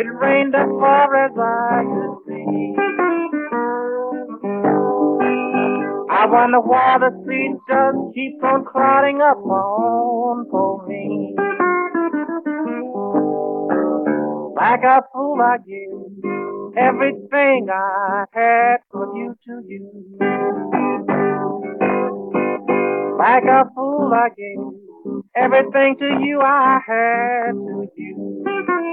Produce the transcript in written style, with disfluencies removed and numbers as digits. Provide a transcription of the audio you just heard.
It rained as far as I could see. I wonder why the sea just keeps on clouding up on for me. Like a fool I give everything I had for you to use. Like a fool I gave everything to you I had to give.